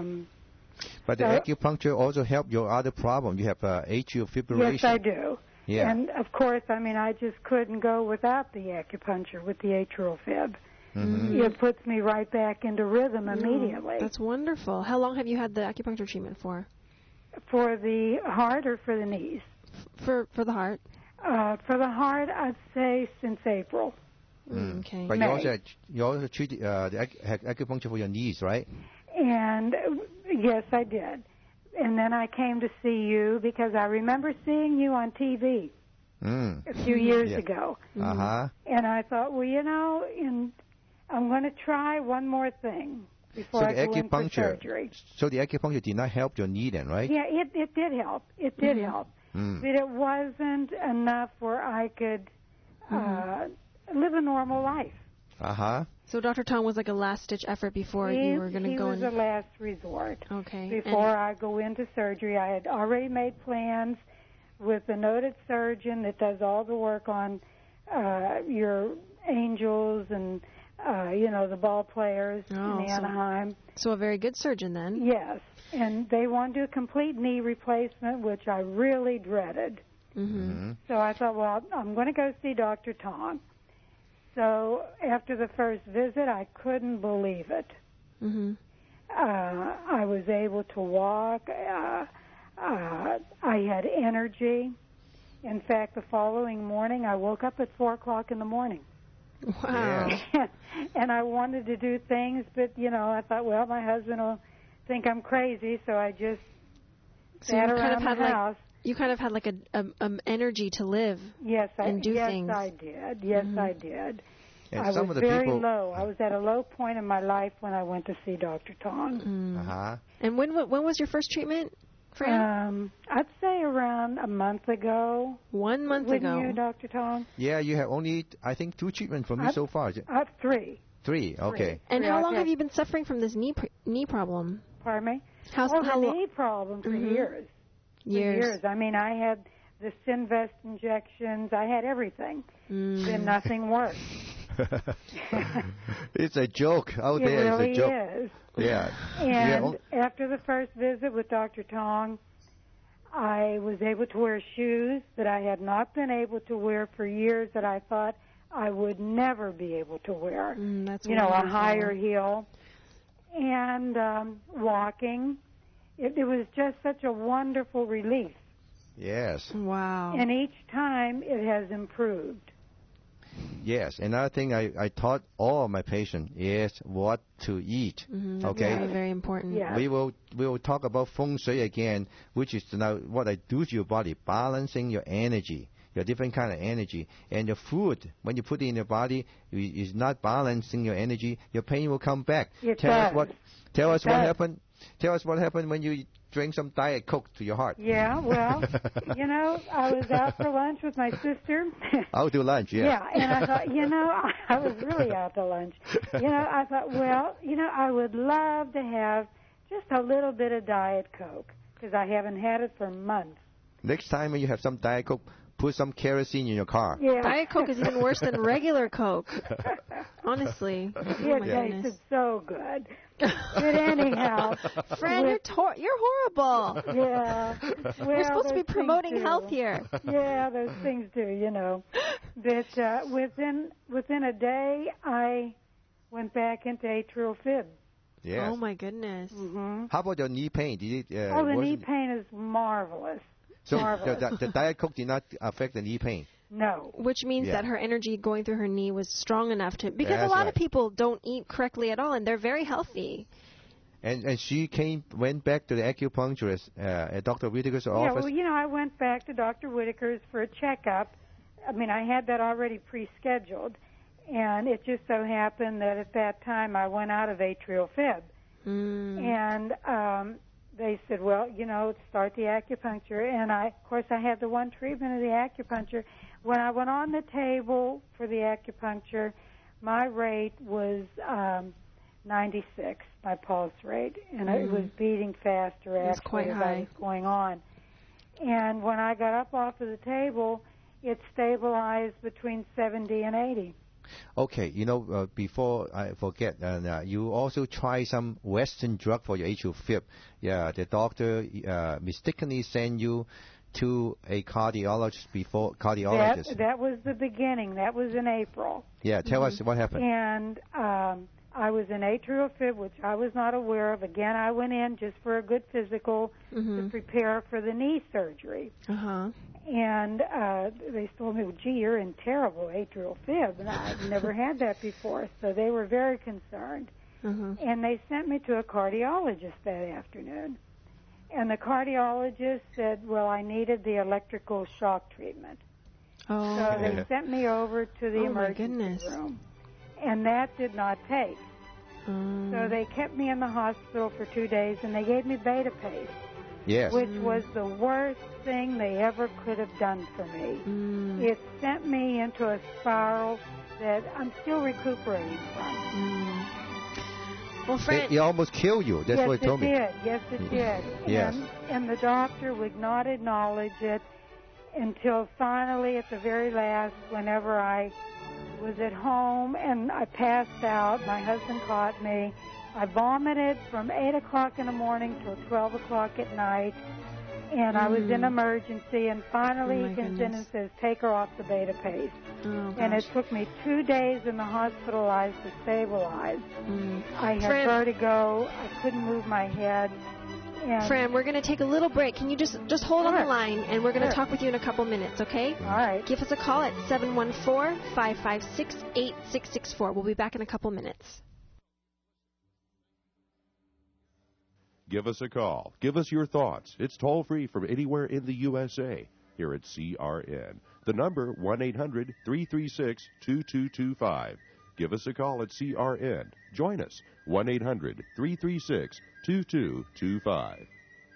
but the acupuncture also helped your other problem. You have atrial fibrillation. Yes, I do. Yeah. And of course, I just couldn't go without the acupuncture with the atrial fib. It puts me right back into rhythm immediately. That's wonderful. How long have you had the acupuncture treatment for? For the heart or for the knees? For the heart. For the heart, I'd say since April. Okay. But you also treat the acupuncture for your knees, right? And yes, I did. And then I came to see you because I remember seeing you on TV a few years ago. And I thought, well, I'm going to try one more thing before I go in for surgery. So the acupuncture did not help your knee then, right? Yeah, it did help. It did help. But it wasn't enough where I could live a normal life. So Dr. Tong was like a last-ditch effort before you were going to go in? He was a last resort. Okay. Before I go into surgery, I had already made plans with a noted surgeon that does all the work on your Angels and, the ball players in Anaheim. So a very good surgeon then. Yes. And they want to do a complete knee replacement, which I really dreaded. So I thought, well, I'm going to go see Dr. Tong. So after the first visit, I couldn't believe it. I was able to walk. I had energy. In fact, the following morning, I woke up at 4 o'clock in the morning. Wow. Yes. And I wanted to do things, but, I thought, well, my husband will think I'm crazy, so I just sat around the house. You kind of had like a energy to live and do things. Yes, I did. Yes, I did. And I some was of the very people... low. I was at a low point in my life when I went to see Dr. Tong. Uh-huh. And when was your first treatment, Fran? I'd say around a month ago. 1 month Wouldn't ago. you, Dr. Tong? Yeah, you have only, I think, 2 treatments for me so far. 3. 3, okay. And how long have you been suffering from this knee problem? Pardon me? How knee problem for years. Years. I mean, I had the Synvest injections. I had everything. Then nothing worked. It's a joke out it there. Really it's a joke. Is. Yeah. And after the first visit with Dr. Tong, I was able to wear shoes that I had not been able to wear for years that I thought I would never be able to wear. That's a higher heel. And walking. It was just such a wonderful relief. Yes. Wow. And each time it has improved. Yes. Another thing I taught all of my patients is what to eat. Okay. Very, very important. Yeah. We will talk about feng shui again, which is now what I do to your body, balancing your energy, your different kind of energy, and your food. When you put it in your body, is not balancing your energy. Your pain will come back. Tell us what happened. Tell us what happened when you drink some Diet Coke to your heart. Yeah, well, I was out for lunch with my sister. Out to lunch, yeah. Yeah, and I thought, I was really out to lunch. I thought, well, I would love to have just a little bit of Diet Coke because I haven't had it for months. Next time when you have some Diet Coke, put some kerosene in your car. Yeah. Diet Coke is even worse than regular Coke. Honestly. It tasted so good. But anyhow. Fran, you're horrible. Yeah. Well, we're supposed to be promoting health here. Yeah, those things do, But within a day, I went back into atrial fib. Yes. Oh, my goodness. Mm-hmm. How about your knee pain? Did it? The knee pain is marvelous. So the Diet Coke did not affect the knee pain? No. Which means that her energy going through her knee was strong enough to... Because That's a lot right. of people don't eat correctly at all, and they're very healthy. And she went back to the acupuncturist at Dr. Whitaker's office? Yeah, well, I went back to Dr. Whitaker's for a checkup. I mean, I had that already pre-scheduled, and it just so happened that at that time I went out of atrial fib. And they said, well, start the acupuncture. And of course, I had the one treatment of the acupuncture. When I went on the table for the acupuncture, my rate was 96, my pulse rate, and it was beating faster as I was going on. And when I got up off of the table, it stabilized between 70 and 80. Okay, before I forget, you also try some Western drug for your atrial fib. Yeah, the doctor mistakenly sent you to a cardiologist. That was the beginning. That was in April. Yeah, tell us what happened. And I was in atrial fib, which I was not aware of. Again, I went in just for a good physical to prepare for the knee surgery. And they told me, well, gee, you're in terrible atrial fib. And I've never had that before. So they were very concerned. And they sent me to a cardiologist that afternoon. And the cardiologist said, well, I needed the electrical shock treatment. So they sent me over to the emergency room. And that did not take. So they kept me in the hospital for 2 days, and they gave me Beta Pace. Yes. Which was the worst thing they ever could have done for me. It sent me into a spiral that I'm still recuperating from. Well, Fran, it almost killed you. That's what it told me. Yes, it did. Yes. And the doctor would not acknowledge it until finally, at the very last, whenever I was at home and I passed out, my husband caught me. I vomited from 8 o'clock in the morning till 12 o'clock at night, and I was in emergency, and finally he comes in and says, take her off the Beta Pace. And it took me 2 days in the hospitalized to stabilize. I had vertigo. I couldn't move my head. And Fran, we're going to take a little break. Can you just hold on the line, and we're going to talk with you in a couple minutes, okay? All right. Give us a call at 714-556-8664. We'll be back in a couple minutes. Give us a call. Give us your thoughts. It's toll-free from anywhere in the USA here at CRN. The number, 1-800-336-2225. Give us a call at CRN. Join us, 1-800-336-2225.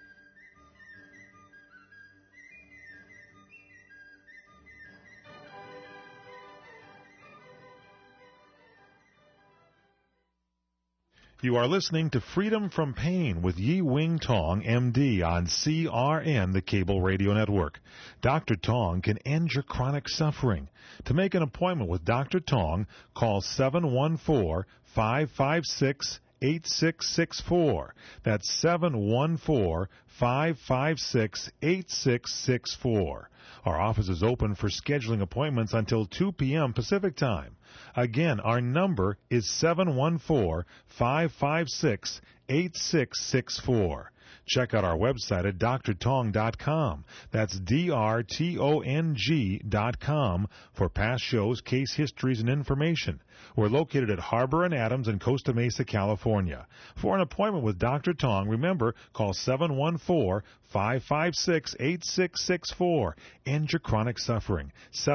You are listening to Freedom from Pain with Yi Wing Tong, MD, on CRN, the cable radio network. Dr. Tong can end your chronic suffering. To make an appointment with Dr. Tong, call 714-556-8664. That's 714-556-8664. Our office is open for scheduling appointments until 2 p.m. Pacific Time. Again, our number is 714-556-8664. Check out our website at drtong.com. That's drtong.com for past shows, case histories, and information. We're located at Harbor and Adams in Costa Mesa, California. For an appointment with Dr. Tong, remember, call 714-556-8664. End your chronic suffering.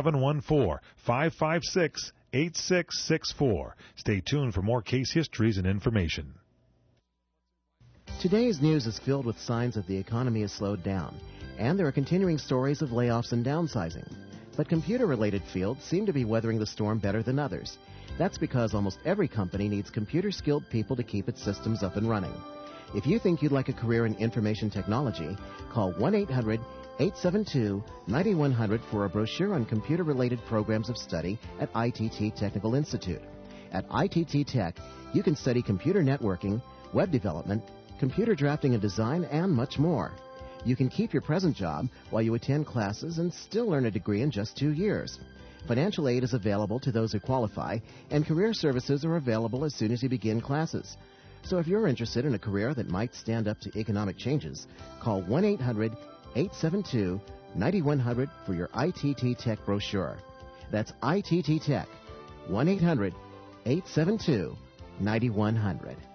714-556-8664. Stay tuned for more case histories and information. Today's news is filled with signs that the economy has slowed down, and there are continuing stories of layoffs and downsizing. But computer-related fields seem to be weathering the storm better than others. That's because almost every company needs computer-skilled people to keep its systems up and running. If you think you'd like a career in information technology, call 1-800-872-9100 for a brochure on computer-related programs of study at ITT Technical Institute. At ITT Tech, you can study computer networking, web development, computer drafting and design, and much more. You can keep your present job while you attend classes and still earn a degree in just 2 years. Financial aid is available to those who qualify, and career services are available as soon as you begin classes. So if you're interested in a career that might stand up to economic changes, call 1-800-872-9100 for your ITT Tech brochure. That's ITT Tech, 1-800-872-9100.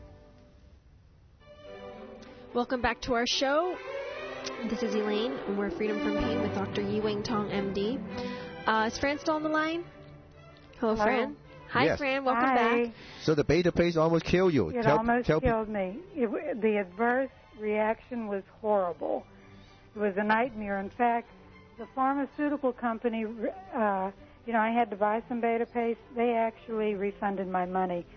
Welcome back to our show. This is Elaine, and we're Freedom from Pain with Dr. Yi Wing Tong, MD. Is Fran still on the line? Hello, Fran. Hi, yes. Fran. Welcome back. So the beta paste almost killed you. It almost killed me. The adverse reaction was horrible. It was a nightmare. In fact, the pharmaceutical company, I had to buy some beta paste. They actually refunded my money.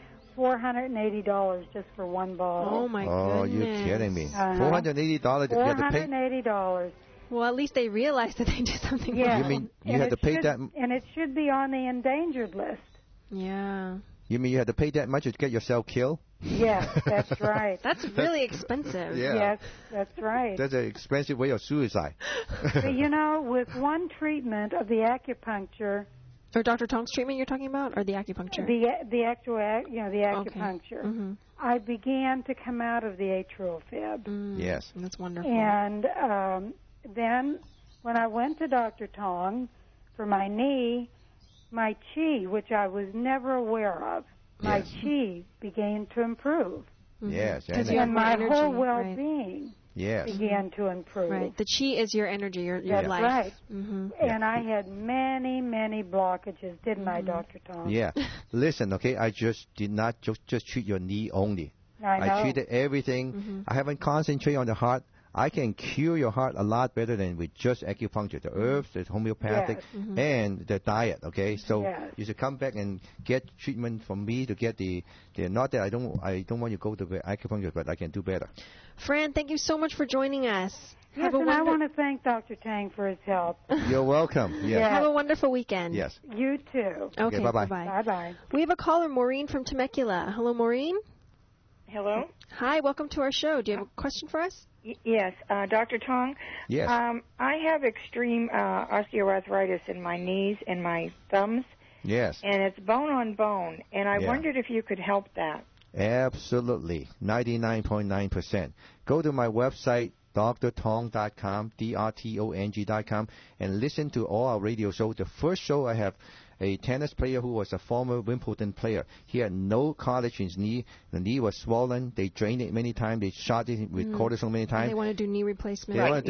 $480 just for one bottle. Oh, my goodness. Oh, you're kidding me. $480? $480. Well, at least they realized that they did something wrong. You mean you had to pay that? And it should be on the endangered list. Yeah. You mean you had to pay that much to get yourself killed? Yes, that's right. That's really expensive. Yeah. Yes, that's right. That's an expensive way of suicide. But, with one treatment of the acupuncture... Or Dr. Tong's treatment you're talking about, or the acupuncture? The actual, the acupuncture. Okay. Mm-hmm. I began to come out of the atrial fib. Yes. That's wonderful. And then when I went to Dr. Tong for my knee, my chi, which I was never aware of, my chi began to improve. Mm-hmm. Yes. And my whole well-being began to improve. Right. The chi is your energy, your That's life. Right. Mm-hmm. And I had many, many blockages, didn't I, Dr. Tong? Yeah. Listen, okay, I just did not just treat your knee only. I treated everything. Mm-hmm. I haven't concentrated on the heart. I can cure your heart a lot better than with just acupuncture. The herbs, the homeopathic, and the diet, okay? So you should come back and get treatment from me to get the not that I don't want you to go to the acupuncture, but I can do better. Fran, thank you so much for joining us. Yes, and I want to thank Dr. Tang for his help. You're welcome. Yes. Have a wonderful weekend. Yes. You too. Okay, bye-bye. Bye-bye. We have a caller, Maureen from Temecula. Hello, Maureen. Hello. Hi, welcome to our show. Do you have a question for us? Yes, Dr. Tong. Yes. I have extreme osteoarthritis in my knees and my thumbs. Yes. And it's bone on bone, and I wondered if you could help that. Absolutely, 99.9%. Go to my website, drtong.com, drtong.com, and listen to all our radio shows. The first show I have a tennis player who was a former Wimbledon player. He had no cartilage in his knee. The knee was swollen. They drained it many times. They shot it with cortisone many times. They want to do knee replacement. Right,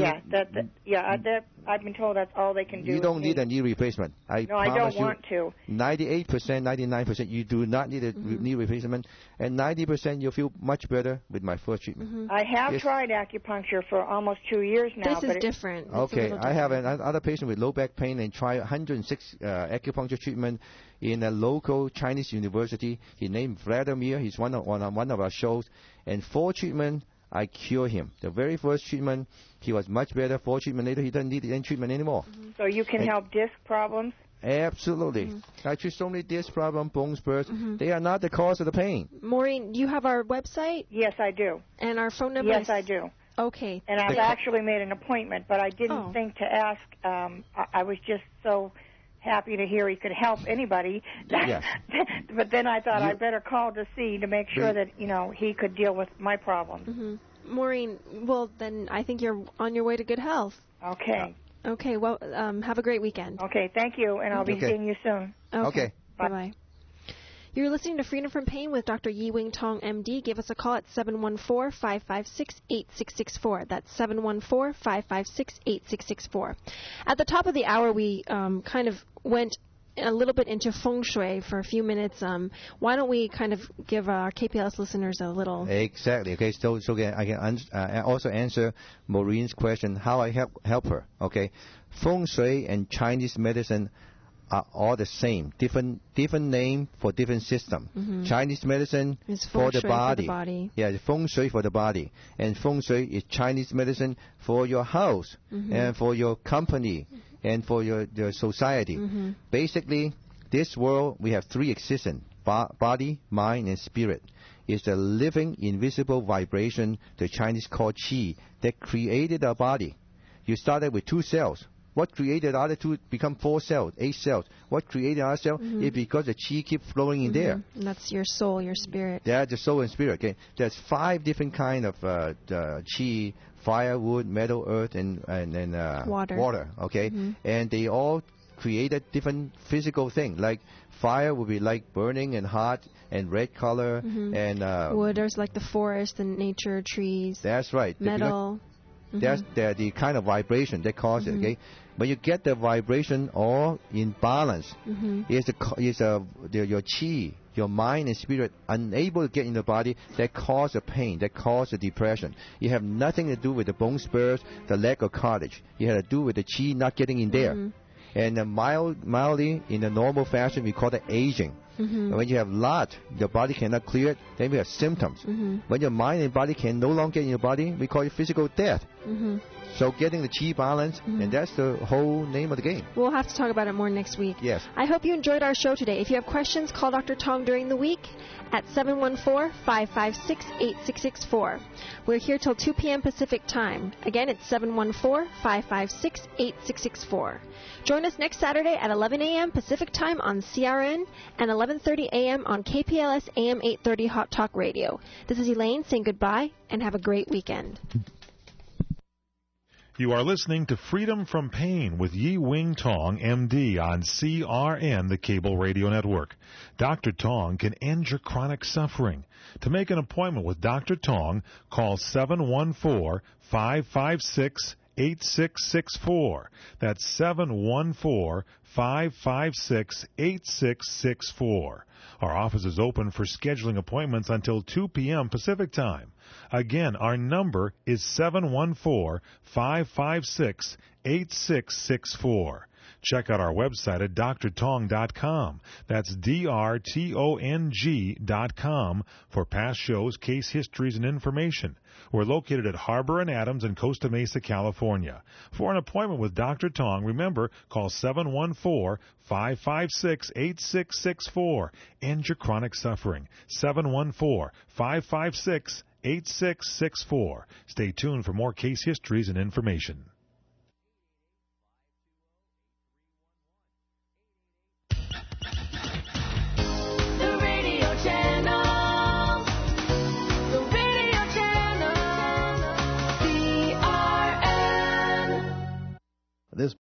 I've been told that's all they can do. You don't need a knee replacement. I don't want to. 98%, 99%, you do not need a knee replacement. And 90%, you'll feel much better with my first treatment. I have tried acupuncture for almost 2 years now. This is different. Okay, I have another patient with low back pain and tried 106 acupuncture treatment in a local Chinese university. He named Vladimir. He's on one of our shows. And 4 treatments, I cure him. The very first treatment, he was much better. 4 treatment later, he doesn't need any treatment anymore. So you can help disc problems? Absolutely. I treat so many disc problems, bone spurs. They are not the cause of the pain. Maureen, you have our website? Yes, I do. And our phone number? Yes, I do. Okay. And I've actually made an appointment, but I didn't think to ask. I was just so happy to hear he could help anybody. Yes. But then I thought I'd better call to see to make sure that, he could deal with my problems. Maureen, well, then I think you're on your way to good health. Okay. Okay, well, have a great weekend. Okay, thank you, and I'll be seeing you soon. Okay. Bye-bye. You're listening to Freedom from Pain with Dr. Yi-Wing Tong, MD. Give us a call at 714-556-8664. That's 714-556-8664. At the top of the hour, we kind of went a little bit into feng shui for a few minutes. Why don't we kind of give our KPLS listeners a little... Exactly. Okay, so I can also answer Maureen's question, how I help her. Okay, feng shui and Chinese medicine are all the same, different name for different system. Chinese medicine is for the body. Yeah, feng shui for the body, and feng shui is Chinese medicine for your house and for your company and for your society. Basically, this world we have 3 existence: body, mind, and spirit. It's a living, invisible vibration the Chinese call qi that created our body. You started with 2 cells. What created the other 2 become 4 cells, 8 cells? What created our cell is because the qi keep flowing in there. And that's your soul, your spirit. That's the soul and spirit. Okay, there's 5 different kind of qi: fire, wood, metal, earth, and water. Okay, and they all created different physical things. Like fire would be like burning and hot and red color, and wood, there's like the forest and nature, trees. That's right. Metal. That's the kind of vibration that causes it. Okay, when you get the vibration all in balance, your qi, your mind and spirit unable to get in the body, that cause the pain, that cause the depression. You have nothing to do with the bone spurs, the lack of cartilage. You have to do with the qi not getting in there. And mildly, in the normal fashion, we call it aging. When you have lot, your body cannot clear it, then we have symptoms. When your mind and body can no longer get in your body, we call it physical death. So getting the qi balance, and that's the whole name of the game. We'll have to talk about it more next week. Yes. I hope you enjoyed our show today. If you have questions, call Dr. Tong during the week at 714-556-8664. We're here till 2 p.m. Pacific Time. Again, it's 714-556-8664. Join us next Saturday at 11 a.m. Pacific Time on CRN and 11:30 a.m. on KPLS AM 830 Hot Talk Radio. This is Elaine saying goodbye and have a great weekend. You are listening to Freedom from Pain with Yi-Wing Tong, MD, on CRN, the cable radio network. Dr. Tong can end your chronic suffering. To make an appointment with Dr. Tong, call 714-556-8664. That's 714-556-8664. Our office is open for scheduling appointments until 2 p.m. Pacific Time. Again, our number is 714-556-8664. Check out our website at drtong.com. That's drtong.com for past shows, case histories, and information. We're located at Harbor and Adams in Costa Mesa, California. For an appointment with Dr. Tong, remember, call 714-556-8664. End your chronic suffering. 714-556-8664. Stay tuned for more case histories and information. The radio channel This